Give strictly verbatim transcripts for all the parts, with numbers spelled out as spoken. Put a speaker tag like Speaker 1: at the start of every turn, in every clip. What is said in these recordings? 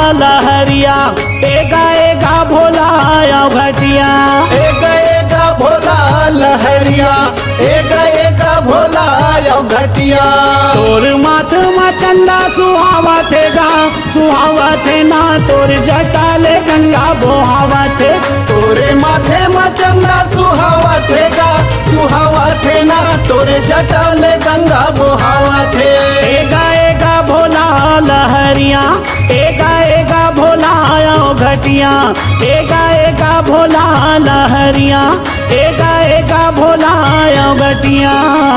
Speaker 1: लहरिया एगा एगा भोला आयो घटिया
Speaker 2: एगा एगा भोला लहरिया एगा एगा भोला आयो घटिया
Speaker 1: तोर माथ मा चंदा सुहावा थे गा सुहावा थे ना तोर जटाले गंगा बोहावा थे
Speaker 2: तोरे माथे में चंदा सुहावा थे गा सुहावा थे ना तोरे जटाले गंगा बोहावा थे
Speaker 1: एगा एगा भोला लहरिया एगा एगा भोला आयो घटिया एगा एगा भोला लहरिया एगा एगा भोला आयो घटिया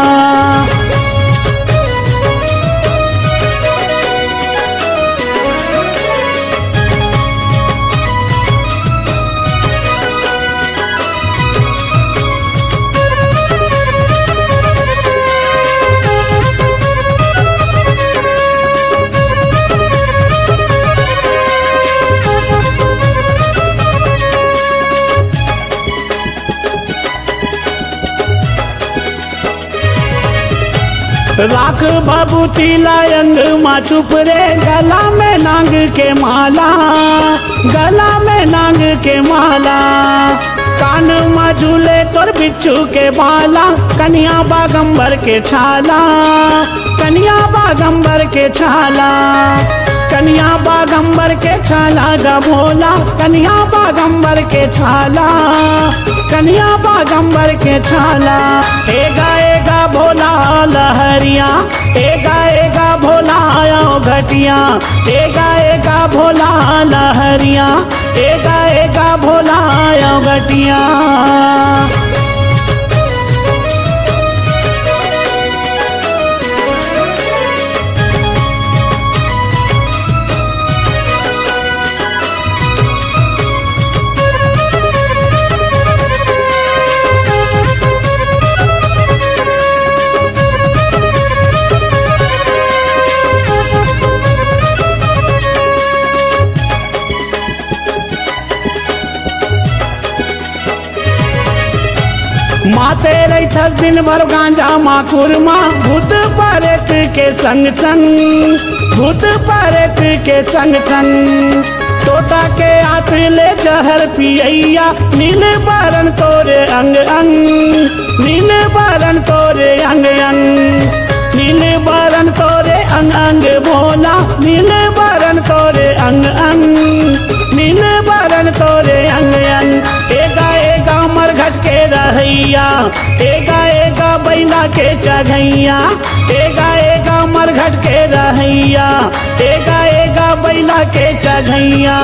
Speaker 1: राख भभूति लायंग मा चुप रे गला में नांग के माला गला में नांग के माला कान मा झूले तोर बिच्छू के बाला कन्या बागंबर के छाला कन्या बागंबर के छाला कन्या बागंबर के छाला गा भोला कन्या बागंबर के छाला कन्या बागंबर के छाला एगा एगा भोला लहरिया एगा एगा भोला आयो घटिया एगा एगा भोला लहरिया एगा एगा भोला आयो घटिया माते रही थस दिन भर गांजा माखुर माँ भूत पारेत के संग संग भूत पारेत के संग संग तोता के हाथ ले जहर पियैया नील बारन तोरे अंग अंग नील बारन तोरे अंग अंग नील बारन तोरे अंग अंग भोला नील बारन तोरे अंग अंग नील बारन तोरे अंग अंग एगा एगा मरघट के रहैया एगा एगा बैला के चढ़ैया एगा एगा मरघट के रहैया एगा एगा बैला के चढ़ैया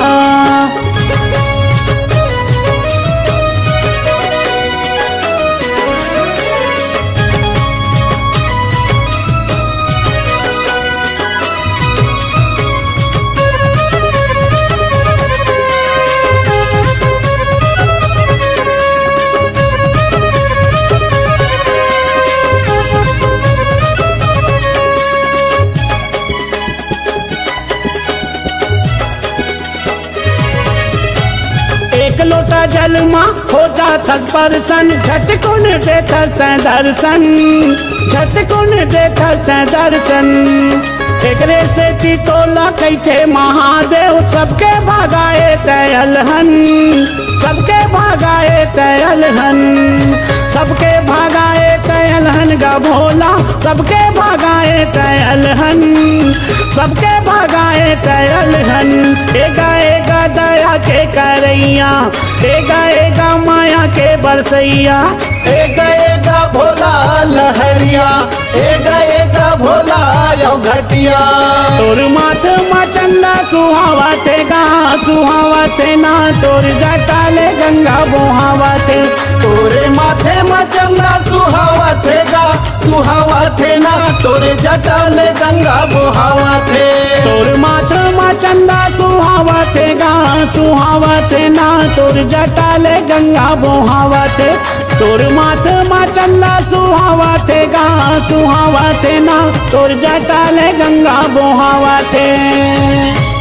Speaker 1: एक लोटा जल माँ हो जाता परसन झटकुन देखा दर्शन झटकुन देखा दर्शन एकरे से तितोला कैथे महादेव सबके भागाए तयलहन सबके भागाए तयलहन सबके भागाए तयलहन गा भोला सबके भागाए तयलहन सबके भागाए तयलहन एगा एगा दया के करैया एगा एगा माया के बरसैया
Speaker 2: एगा एगा भोला लहरिया एगा एगा भोला आयो घटिया
Speaker 1: तोर माथ मा चंदा सुहावा थे गा सुहावा थे ना तोर जटाले गंगा बोहावा थे
Speaker 2: तोरे माथे में चंदा सुहावा थे गा सुहावा थे ना तोरे जटाले गंगा बोहावा थे
Speaker 1: तोर माथ मा चंदा सुहावा थे गा सुहावा थे ना तोर जटाले गंगा बोहावा थे तोर माथ मा चंदा सुहावा थे गा सुहावा थे ना तोर जटाले गंगा बोहावा थे।